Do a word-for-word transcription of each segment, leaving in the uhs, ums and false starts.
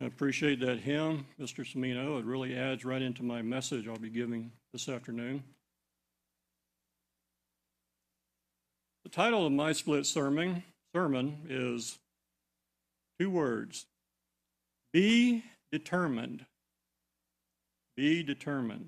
I appreciate that hymn, Mister Semino. It really adds right into my message I'll be giving this afternoon. The title of my split sermon, sermon is two words: Be determined. Be determined.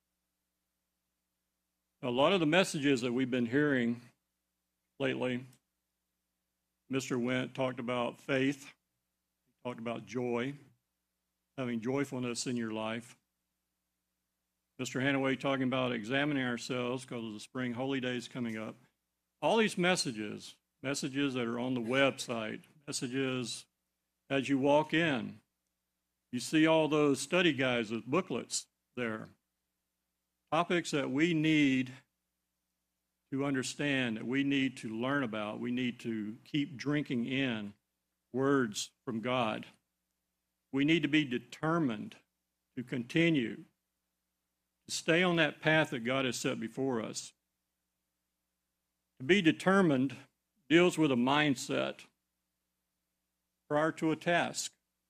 A lot of the messages that we've been hearing lately, Mister Went talked about faith, he talked about joy, having joyfulness in your life. Mister Hanaway talking about examining ourselves because of the spring holy days coming up. All these messages, messages that are on the website, messages as you walk in. You see all those study guides with booklets there. Topics that we need to understand, that we need to learn about, we need to keep drinking in words from God. We need to be determined to continue to stay on that path that God has set before us. To be determined deals with a mindset prior to a task.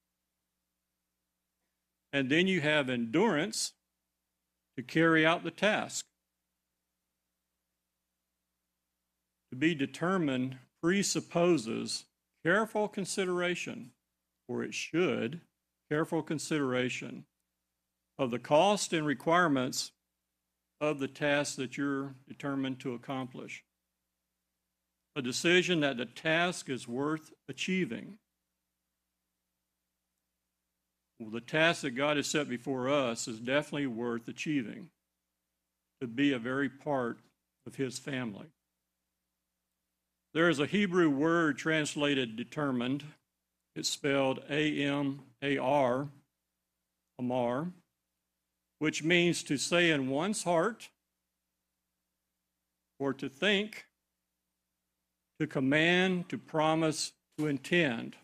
And then you have endurance to carry out the task. To be determined presupposes careful consideration, or it should, careful consideration of the cost and requirements of the task that you're determined to accomplish. A decision that the task is worth achieving. Well, the task that God has set before us is definitely worth achieving, to be a very part of His family. There is a Hebrew word translated determined. It's spelled A M A R, Amar, which means to say in one's heart, or to think, to command, to promise, to intend.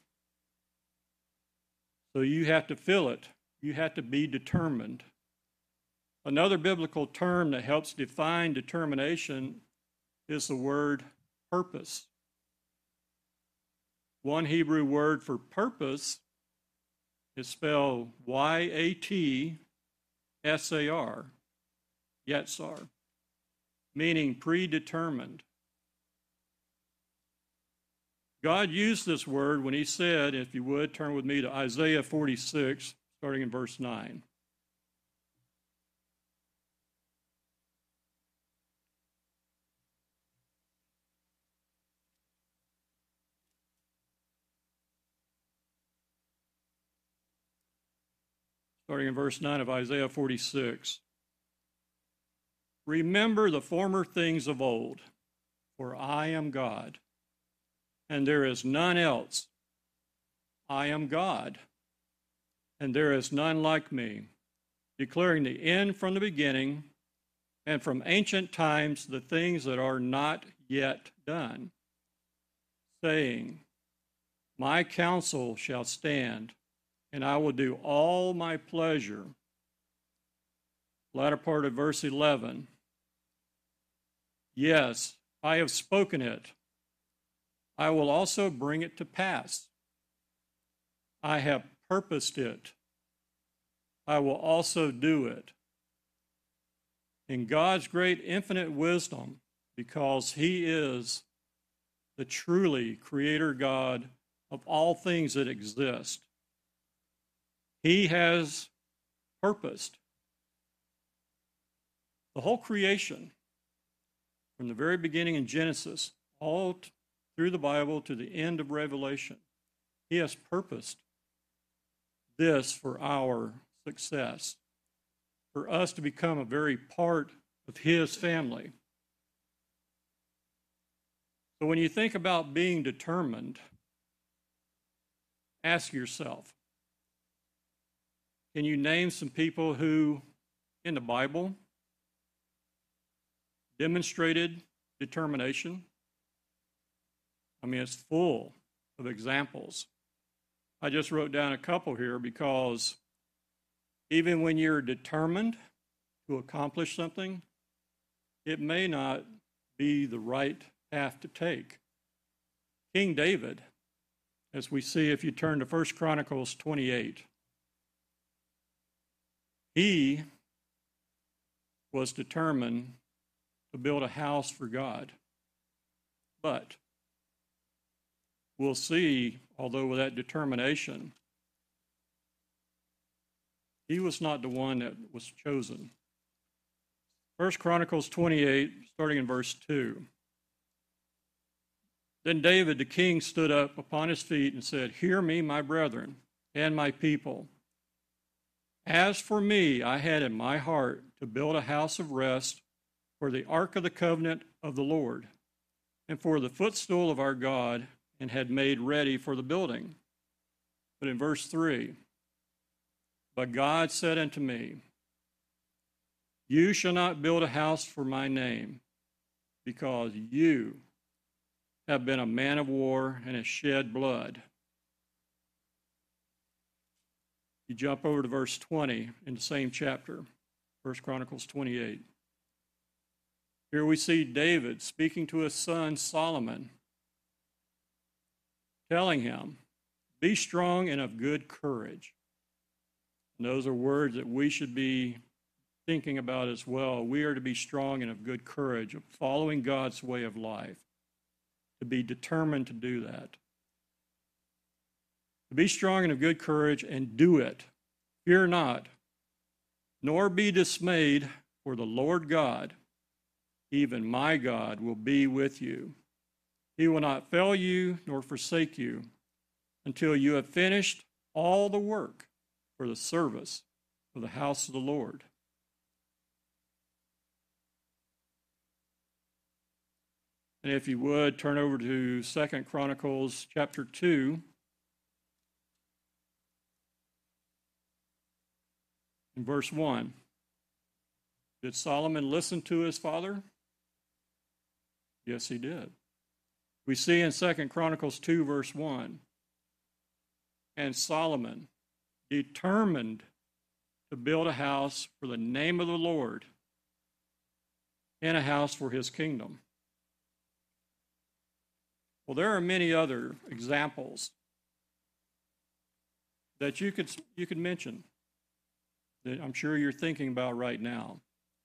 So you have to feel it. You have to be determined. Another biblical term that helps define determination is the word purpose. One Hebrew word for purpose is spelled Y A T S A R, Yatsar, meaning predetermined. God used this word when He said, if you would, turn with me to Isaiah forty-six, starting in verse nine. Starting in verse nine of Isaiah forty-six. Remember the former things of old, for I am God, and there is none else. I am God, and there is none like me, declaring the end from the beginning, and from ancient times the things that are not yet done, saying, my counsel shall stand, and I will do all my pleasure. Latter part of verse eleven. Yes, I have spoken it. I will also bring it to pass. I have purposed it. I will also do it. In God's great infinite wisdom, because He is the truly creator God of all things that exist, He has purposed the whole creation from the very beginning in Genesis, all t- through the Bible to the end of Revelation. He has purposed this for our success, for us to become a very part of His family. So when you think about being determined, ask yourself, can you name some people who, in the Bible, demonstrated determination? I mean, it's full of examples. I just wrote down a couple here because even when you're determined to accomplish something, it may not be the right path to take. King David, as we see if you turn to First Chronicles twenty-eight, He was determined to build a house for God. But we'll see, although with that determination, he was not the one that was chosen. First Chronicles twenty-eight, starting in verse two. Then David the king stood up upon his feet and said, "Hear me, my brethren, and my people. As for me, I had in my heart to build a house of rest for the ark of the covenant of the Lord, and for the footstool of our God, and had made ready for the building." But in verse three, "But God said unto me, You shall not build a house for my name, because you have been a man of war and have shed blood." You jump over to verse twenty in the same chapter, First Chronicles twenty-eight. Here we see David speaking to his son Solomon, telling him, "Be strong and of good courage." And those are words that we should be thinking about as well. We are to be strong and of good courage, of following God's way of life, to be determined to do that. To be strong and of good courage and do it. Fear not, nor be dismayed, for the Lord God, even my God, will be with you. He will not fail you nor forsake you until you have finished all the work for the service of the house of the Lord. And if you would, turn over to Second Chronicles chapter two. In verse one. Did Solomon listen to his father? Yes, he did. We see in Second Chronicles two, verse one, "And Solomon determined to build a house for the name of the Lord and a house for his kingdom." Well, there are many other examples that you could you could mention that I'm sure you're thinking about right now.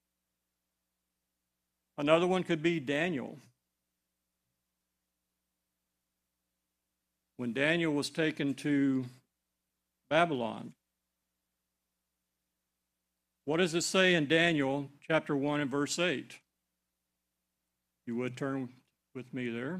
Another one could be Daniel. When Daniel was taken to Babylon, what does it say in Daniel chapter one and verse eight? You would turn with me there.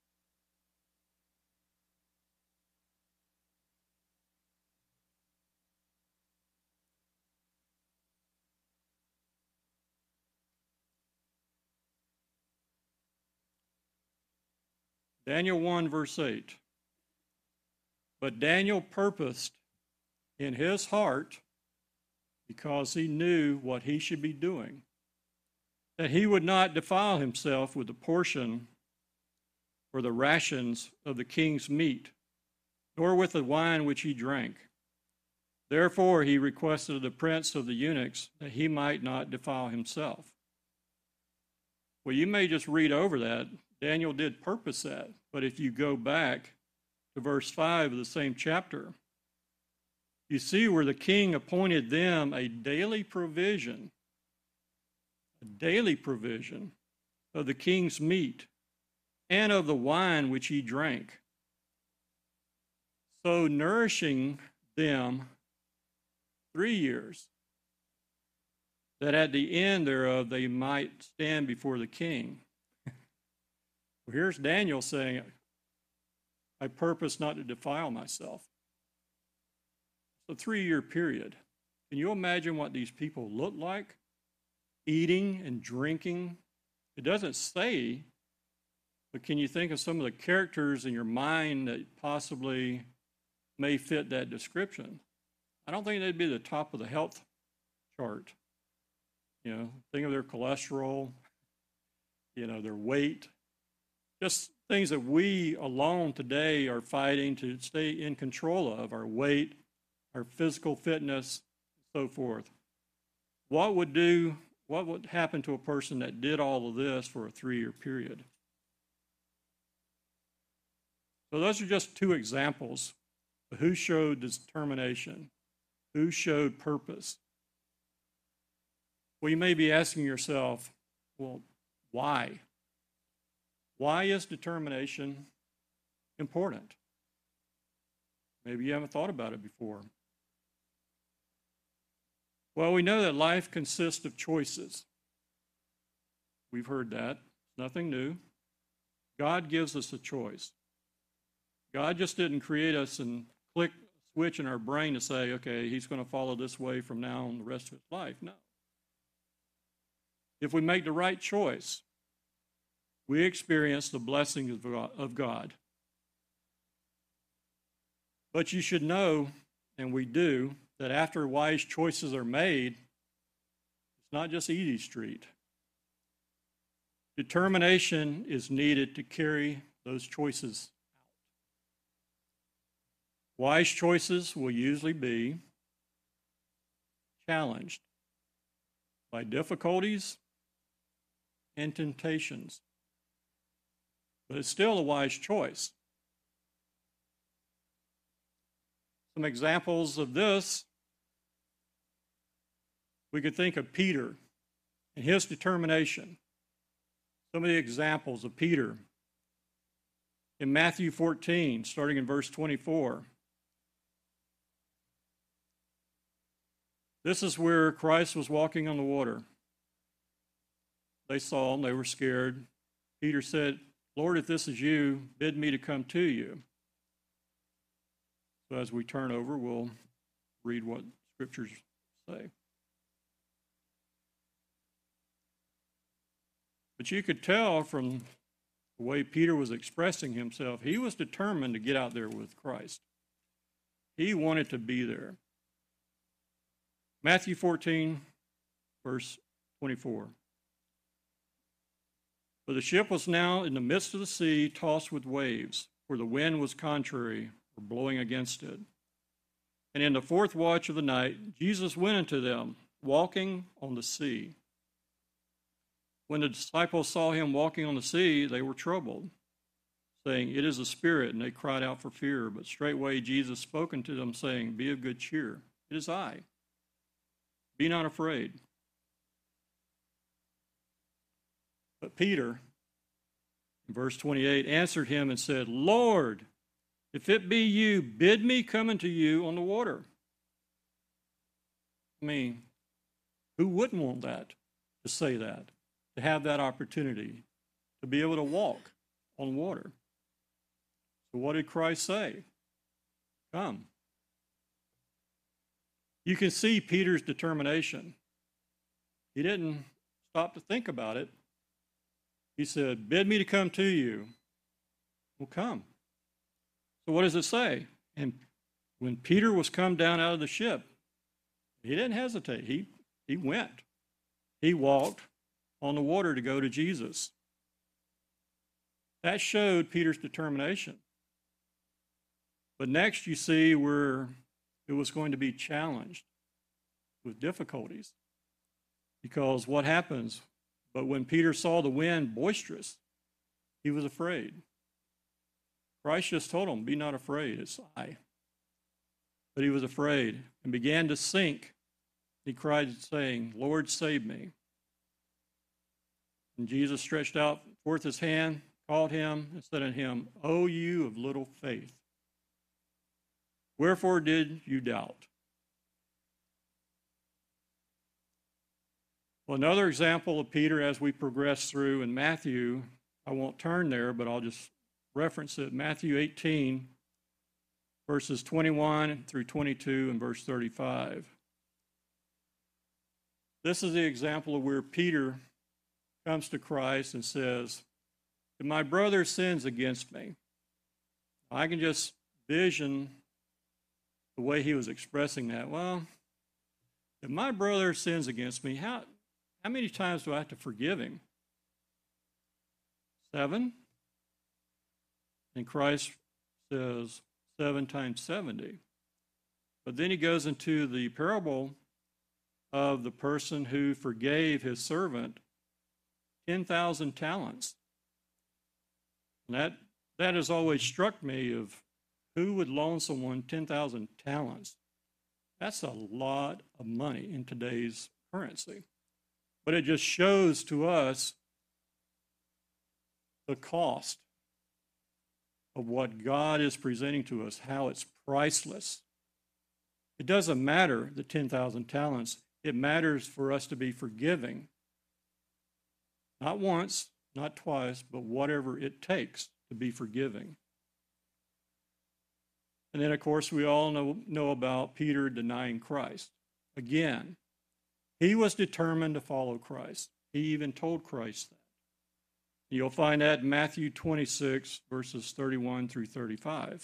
Daniel one, verse eight. "But Daniel purposed in his heart, because he knew what he should be doing, that he would not defile himself with the portion or the rations of the king's meat, nor with the wine which he drank. Therefore he requested of the prince of the eunuchs that he might not defile himself." Well, you may just read over that. Daniel did purpose that. But if you go back to verse five of the same chapter, you see where the king appointed them a daily provision, a daily provision of the king's meat and of the wine which he drank, so nourishing them three years, that at the end thereof they might stand before the king. Well, here's Daniel saying, "I purpose not to defile myself." It's a three-year period. Can you imagine what these people look like? Eating and drinking. It doesn't say, but can you think of some of the characters in your mind that possibly may fit that description? I don't think they'd be the top of the health chart. You know, think of their cholesterol, you know, their weight. Just things that we alone today are fighting to stay in control of, our weight, our physical fitness, so forth. What would do, what would happen to a person that did all of this for a three-year period? So those are just two examples of who showed determination, who showed purpose. Well, you may be asking yourself, well, why? Why is determination important? Maybe you haven't thought about it before. Well, we know that life consists of choices. We've heard that. It's nothing new. God gives us a choice. God just didn't create us and click a switch in our brain to say, okay, he's going to follow this way from now on the rest of his life. No. If we make the right choice, we experience the blessings of God. But you should know, and we do, that after wise choices are made, it's not just easy street. Determination is needed to carry those choices out. Wise choices will usually be challenged by difficulties and temptations, but it's still a wise choice. Some examples of this, we could think of Peter and his determination. Some of the examples of Peter in Matthew fourteen, starting in verse twenty-four. This is where Christ was walking on the water. They saw him, they were scared. Peter said, Lord, if this is you, bid me to come to you. So as we turn over, we'll read what scriptures say. But you could tell from the way Peter was expressing himself, he was determined to get out there with Christ. He wanted to be there. Matthew fourteen, verse twenty-four. For the ship was now in the midst of the sea, tossed with waves, for the wind was contrary, or blowing against it. And in the fourth watch of the night, Jesus went unto them, walking on the sea. When the disciples saw him walking on the sea, they were troubled, saying, It is a spirit, and they cried out for fear. But straightway Jesus spoke unto them, saying, Be of good cheer, it is I. Be not afraid. But Peter, in verse twenty-eight, answered him and said, Lord, if it be you, bid me come unto you on the water. I mean, who wouldn't want that, to say that, to have that opportunity, to be able to walk on water? So what did Christ say? Come. You can see Peter's determination. He didn't stop to think about it. He said, bid me to come to you. Well, come. So what does it say? And when Peter was come down out of the ship, he didn't hesitate. He, he went. He walked on the water to go to Jesus. That showed Peter's determination. But next you see where it was going to be challenged with difficulties. Because what happens? But when Peter saw the wind boisterous, he was afraid. Christ just told him, be not afraid, it's I. But he was afraid and began to sink. He cried, saying, Lord, save me. And Jesus stretched out forth his hand, called him, and said unto him, O you of little faith, wherefore did you doubt? Well, another example of Peter as we progress through in Matthew, I won't turn there, but I'll just reference it. Matthew eighteen, verses twenty-one through twenty-two and verse thirty-five. This is the example of where Peter comes to Christ and says, if my brother sins against me, I can just vision the way he was expressing that. Well, if my brother sins against me, how, how many times do I have to forgive him? Seven? And Christ says seven times seventy. But then he goes into the parable of the person who forgave his servant ten thousand talents. And that, that has always struck me of who would loan someone ten thousand talents. That's a lot of money in today's currency. But it just shows to us the cost of what God is presenting to us, how it's priceless. It doesn't matter the ten thousand talents. It matters for us to be forgiving. Not once, not twice, but whatever it takes to be forgiving. And then, of course, we all know, know about Peter denying Christ. Again, he was determined to follow Christ. He even told Christ that. You'll find that in Matthew twenty-six, verses thirty-one through thirty-five.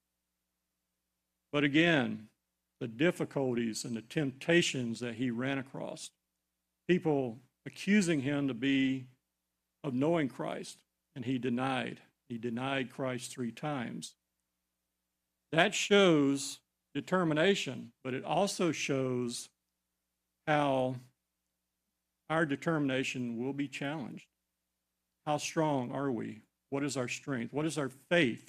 But again, the difficulties and the temptations that he ran across, people accusing him to be of knowing Christ, and he denied. He denied Christ three times. That shows determination, but it also shows how our determination will be challenged. How strong are we? What is our strength? What is our faith?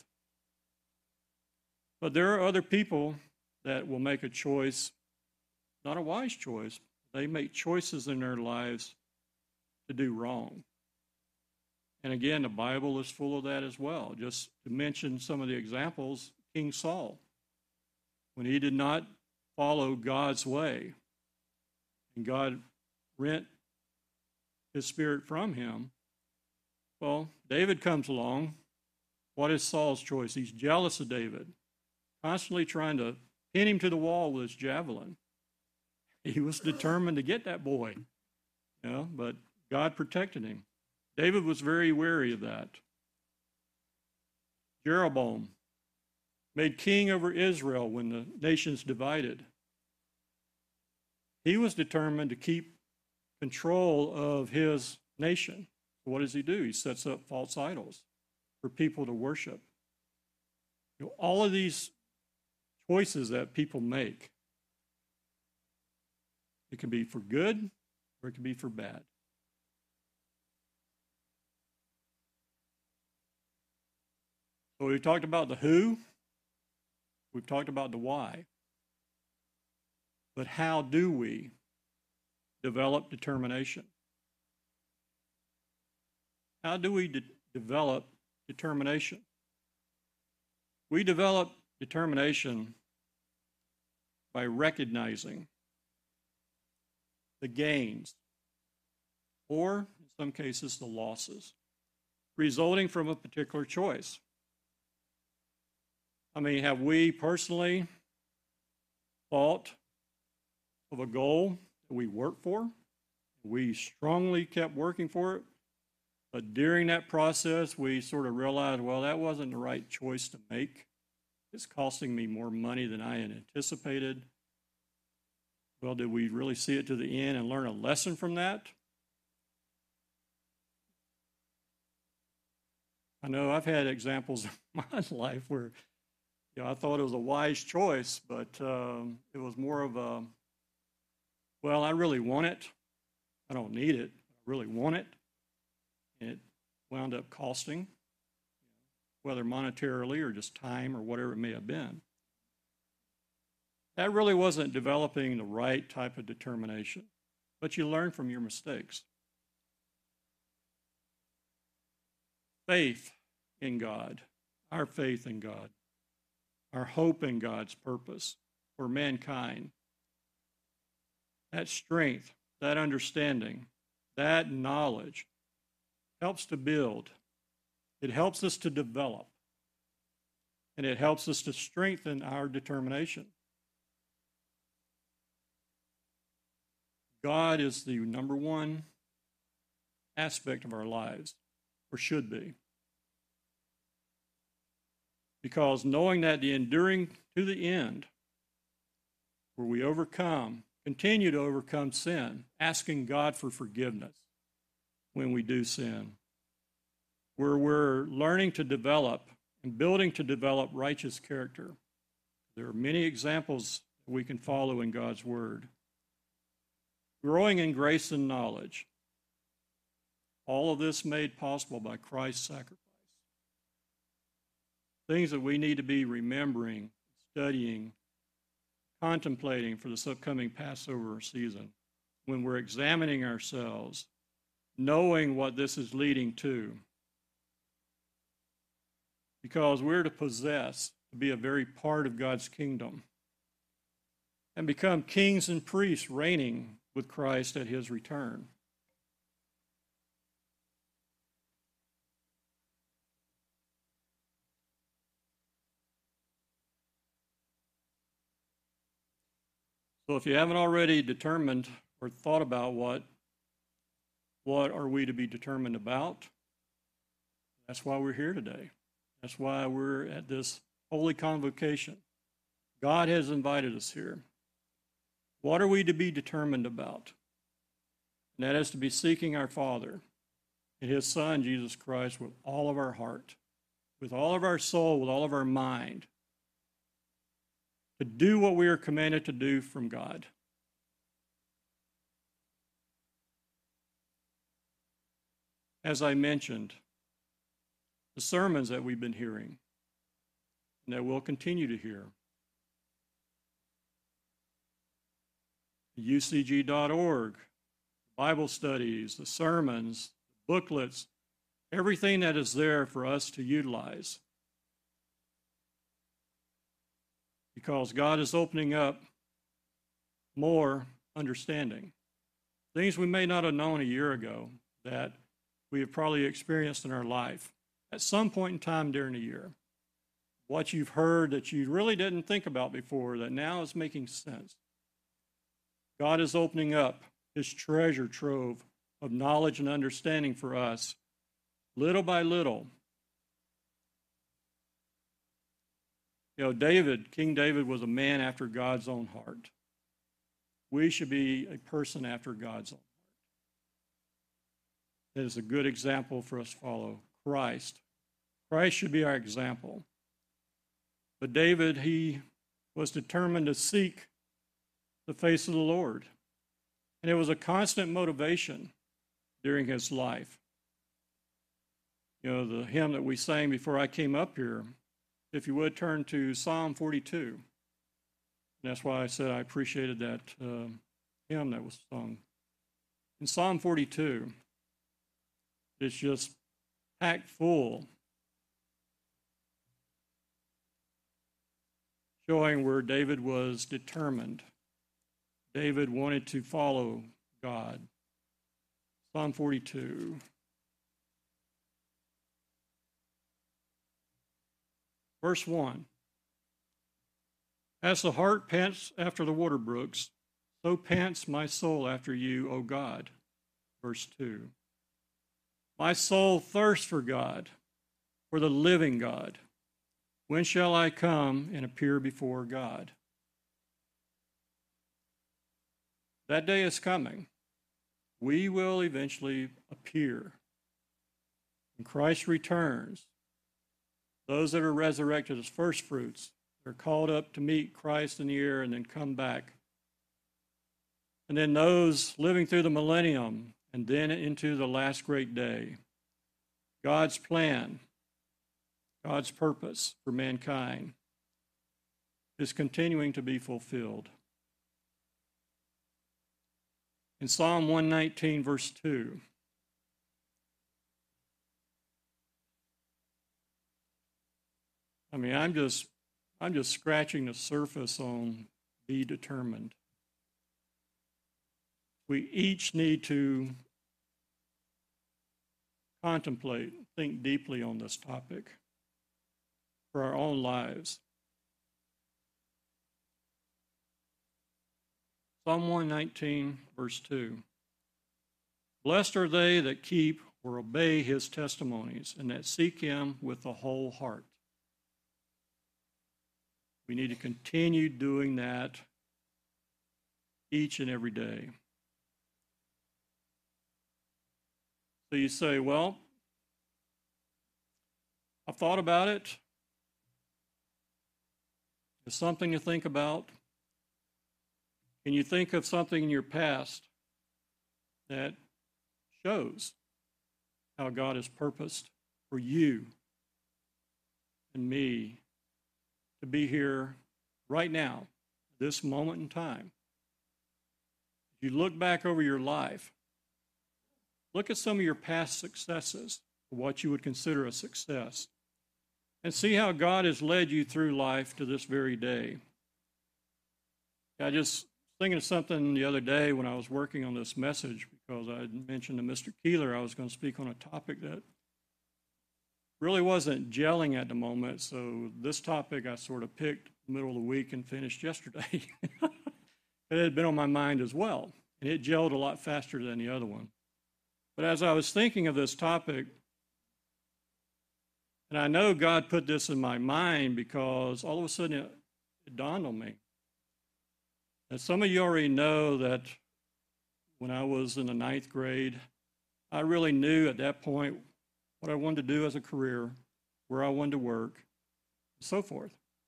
But there are other people that will make a choice, not a wise choice. They make choices in their lives to do wrong. And again, the Bible is full of that as well. Just to mention some of the examples, King Saul, when he did not follow God's way, and God rent his spirit from him, well, David comes along. What is Saul's choice? He's jealous of David, constantly trying to pin him to the wall with his javelin. He was determined to get that boy, you know, but God protected him. David was very wary of that. Jeroboam, made king over Israel when the nations divided. He was determined to keep control of his nation. What does he do? He sets up false idols for people to worship. You know, all of these choices that people make, it can be for good or it can be for bad. So we talked about the who, we've talked about the why. But how do we develop determination? How do we de- develop determination? We develop determination by recognizing the gains, or in some cases, the losses, resulting from a particular choice. I mean, have we personally thought of a goal that we worked for? We strongly kept working for it, but during that process, we sort of realized, well, that wasn't the right choice to make. It's costing me more money than I had anticipated. Well, did we really see it to the end and learn a lesson from that? I know I've had examples in my life where, you know, I thought it was a wise choice, but um, it was more of a, well, I really want it. I don't need it. I really want it. And it wound up costing, whether monetarily or just time or whatever it may have been. That really wasn't developing the right type of determination, but you learn from your mistakes. Faith in God, our faith in God, our hope in God's purpose for mankind, that strength, that understanding, that knowledge helps to build. It helps us to develop, and it helps us to strengthen our determination. God is the number one aspect of our lives, or should be. Because knowing that the enduring to the end, where we overcome, continue to overcome sin, asking God for forgiveness when we do sin, where we're learning to develop and building to develop righteous character. There are many examples we can follow in God's Word. Growing in grace and knowledge. All of this made possible by Christ's sacrifice. Things that we need to be remembering, studying, contemplating for this upcoming Passover season. when we're examining ourselves, knowing what this is leading to. Because we're to possess, to be a very part of God's kingdom, and become kings and priests reigning with Christ at his return. So if you haven't already determined or thought about what, what are we to be determined about, that's why we're here today. That's why we're at this holy convocation. God has invited us here. What are we to be determined about? And that is to be seeking our Father and his Son, Jesus Christ, with all of our heart, with all of our soul, with all of our mind, to do what we are commanded to do from God. As I mentioned, the sermons that we've been hearing and that we'll continue to hear, U C G dot org, Bible studies, the sermons, booklets, everything that is there for us to utilize. Because God is opening up more understanding. Things we may not have known a year ago that we have probably experienced in our life at some point in time during the year. What you've heard that you really didn't think about before that now is making sense. God is opening up his treasure trove of knowledge and understanding for us, little by little. You know, David, King David was a man after God's own heart. We should be a person after God's own heart. That is a good example for us to follow. Christ. Christ should be our example. But David, he was determined to seek the face of the Lord. And it was a constant motivation during his life. You know, the hymn that we sang before I came up here, if you would turn to Psalm forty-two. And that's why I said I appreciated that uh, hymn that was sung. In Psalm forty-two, it's just packed full, showing where David was determined. David wanted to follow God. Psalm forty-two. Verse one. As the hart pants after the water brooks, so pants my soul after you, O God. Verse two. My soul thirsts for God, for the living God. When shall I come and appear before God? That day is coming. We will eventually appear. When Christ returns, those that are resurrected as first fruits are called up to meet Christ in the air and then come back. And then those living through the millennium and then into the last great day. God's plan, God's purpose for mankind is continuing to be fulfilled. In Psalm one nineteen, verse two, I mean, I'm just, I'm just scratching the surface on be determined. We each need to contemplate, think deeply on this topic for our own lives. Psalm one nineteen, verse two. Blessed are they that keep or obey his testimonies and that seek him with the whole heart. We need to continue doing that each and every day. So you say, well, I've thought about it. It's something to think about. Can you think of something in your past that shows how God has purposed for you and me to be here right now, this moment in time? You look back over your life. Look at some of your past successes, what you would consider a success, and see how God has led you through life to this very day. I just thinking of something the other day when I was working on this message, because I had mentioned to Mister Keeler I was going to speak on a topic that really wasn't gelling at the moment. So this topic I sort of picked in the middle of the week and finished yesterday. It had been on my mind as well, and it gelled a lot faster than the other one. But as I was thinking of this topic, and I know God put this in my mind because all of a sudden it, it dawned on me. And some of you already know that when I was in the ninth grade, I really knew at that point what I wanted to do as a career, where I wanted to work, and so forth.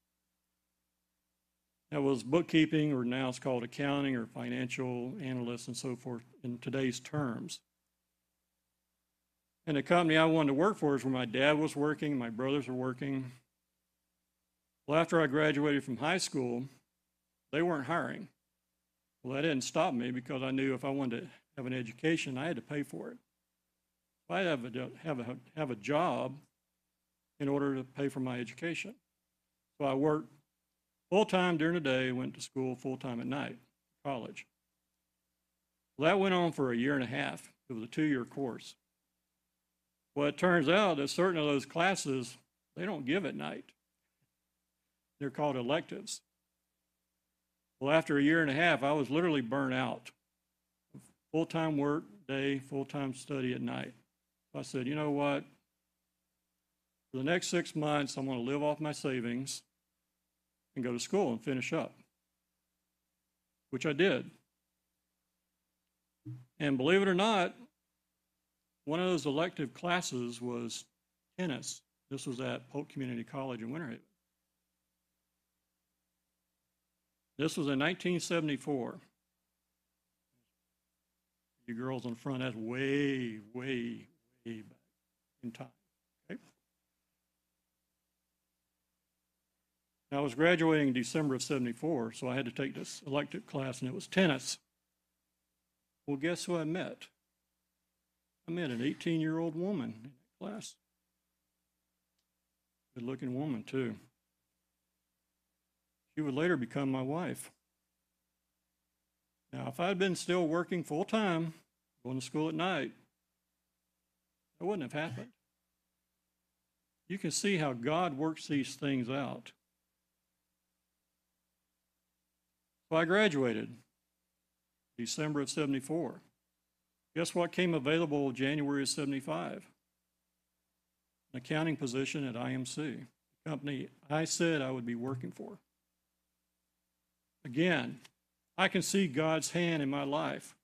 That was bookkeeping, or now it's called accounting or financial analyst and so forth in today's terms. And the company I wanted to work for is where my dad was working, my brothers were working. Well, after I graduated from high school, they weren't hiring. Well, that didn't stop me because I knew if I wanted to have an education, I had to pay for it. I had to have a, have a, have a job in order to pay for my education. So I worked full-time during the day, went to school full-time at night, college. Well, that went on for a year and a half. It was a two-year course. Well, it turns out that certain of those classes, they don't give at night. They're called electives. Well, after a year and a half, I was literally burnt out. Full-time work day, full-time study at night. So I said, you know what? For the next six months, I'm going to live off my savings and go to school and finish up, which I did. And believe it or not, one of those elective classes was tennis. This was at Polk Community College in Winter Haven. This was in nineteen seventy-four. You girls in front, that's way, way, way back in time. Okay? Now, I was graduating in December of seventy-four, so I had to take this elective class, and it was tennis. Well, guess who I met? I met an eighteen-year-old woman in that class. Good-looking woman, too. She would later become my wife. Now, if I had been still working full-time, going to school at night, that wouldn't have happened. You can see how God works these things out. So I graduated December of seventy-four. Guess what came available January of seventy-five? An accounting position at I M C, the company I said I would be working for. Again, I can see God's hand in my life.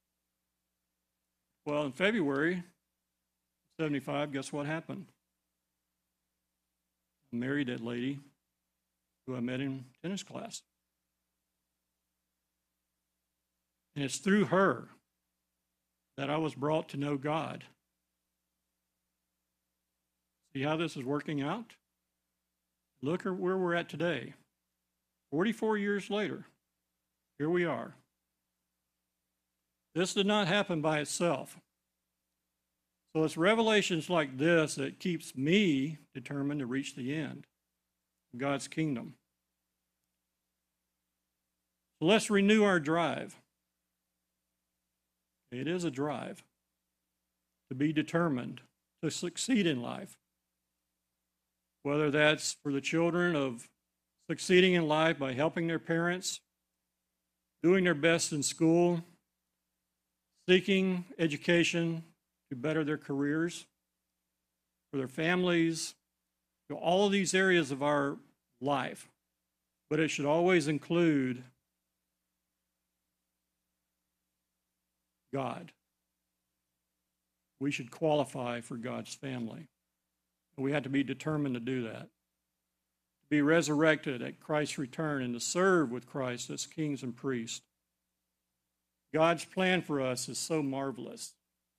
Well, in February seventy-five, guess what happened? I married that lady who I met in tennis class. And it's through her that I was brought to know God. See how this is working out? Look at where we're at today. forty-four years later, here we are. This did not happen by itself. So it's revelations like this that keeps me determined to reach the end of God's kingdom. So let's renew our drive. It is a drive to be determined to succeed in life. Whether that's for the children of succeeding in life by helping their parents, doing their best in school, seeking education to better their careers, for their families, you know, all of these areas of our life. But it should always include God. We should qualify for God's family. We have to be determined to do that. To be resurrected at Christ's return and to serve with Christ as kings and priests. God's plan for us is so marvelous.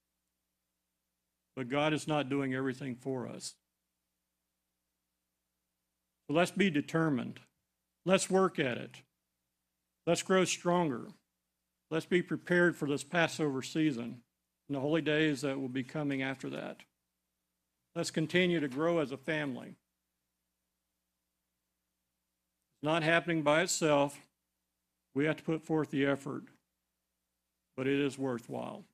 But God is not doing everything for us. So let's be determined. Let's work at it. Let's grow stronger. Let's be prepared for this Passover season and the holy days that will be coming after that. Let's continue to grow as a family. It's not happening by itself. We have to put forth the effort, but it is worthwhile.